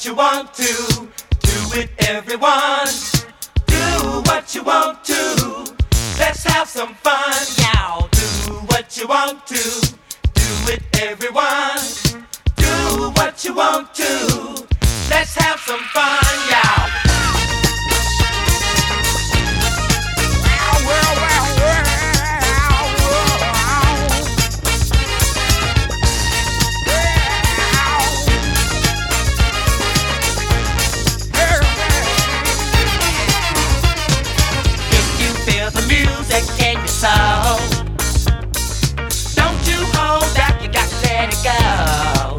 what you want to. Do it, everyone. Do what you want to. Let's have some fun, y'all. Do what you want to. Do it, everyone. Do what you want to. Let's have some fun, y'all. In your soul, don't you hold back, you got to let it go.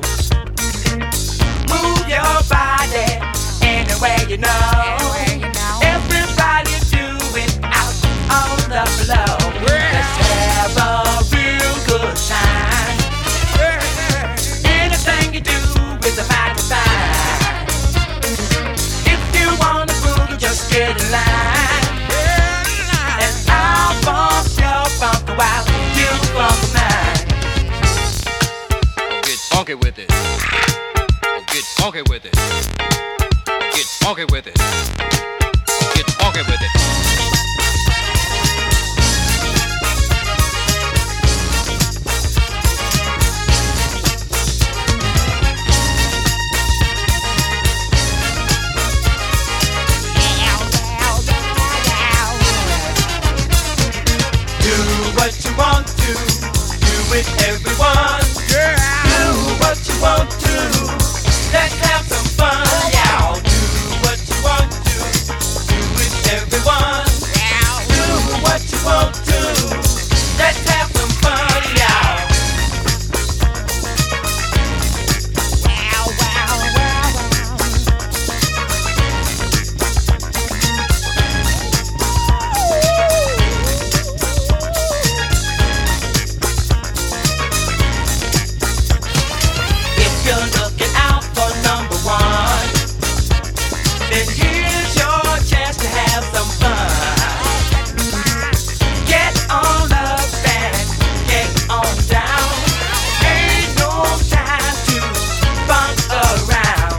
Move your body any way you know. Everybody do it out on the floor. Let's have a real good time. Anything you do is a mighty fine. If you want to boogie, just get in line. While you funk mine. Get funky with it. Get funky with it. Get funky with it. Get funky with it. What you want to, do it, everyone. Yeah. Do what you want to. Let's have some fun, y'all. Do what you want to, do it, everyone. Do what you want to. Let's have some fun, y'all. Wow, wow, wow, you're looking out for number one, then here's your chance to have some fun. Get on up and get on down. Ain't no time to funk around.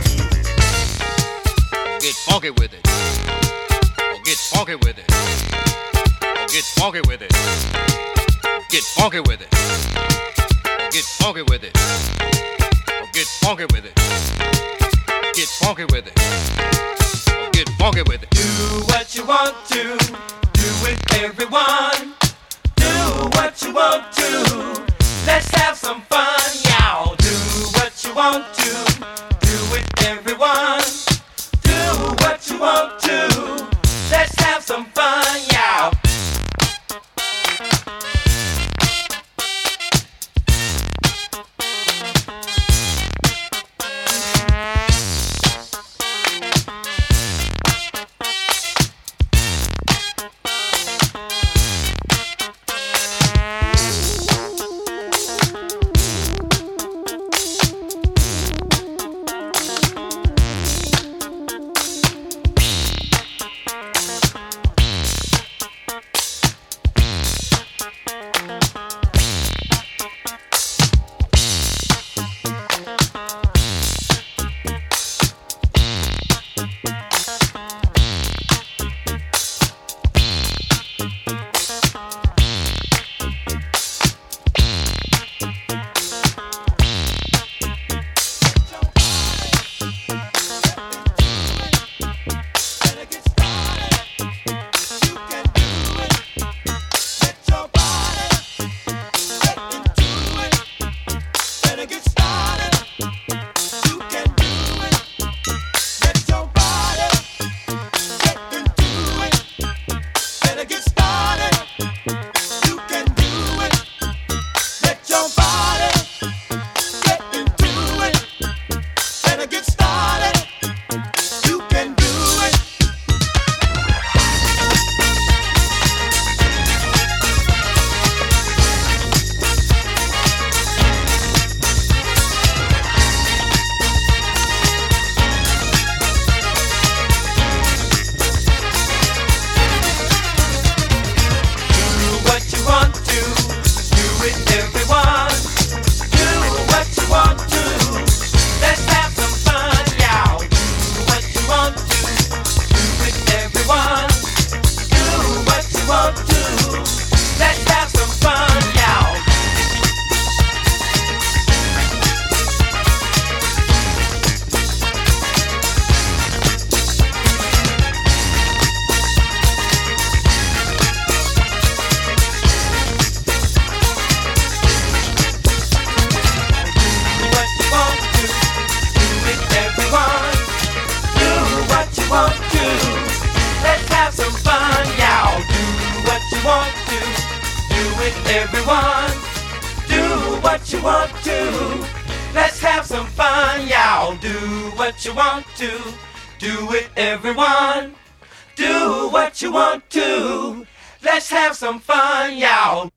Get funky with it. Get funky with it. Get funky with it. Get funky with it. Get funky with it. Get funky with it. Get funky with it. Get funky with it. Do what you want to. Do it, everyone. Do what you want to. Let's have some fun, y'all. Do what you want to. Do it, everyone. Do what you want to. Let's have some fun, y'all. everyone. Do what you want to. Let's have some fun, y'all. Do what you want to. Do it, everyone. Do what you want to. Let's have some fun, y'all.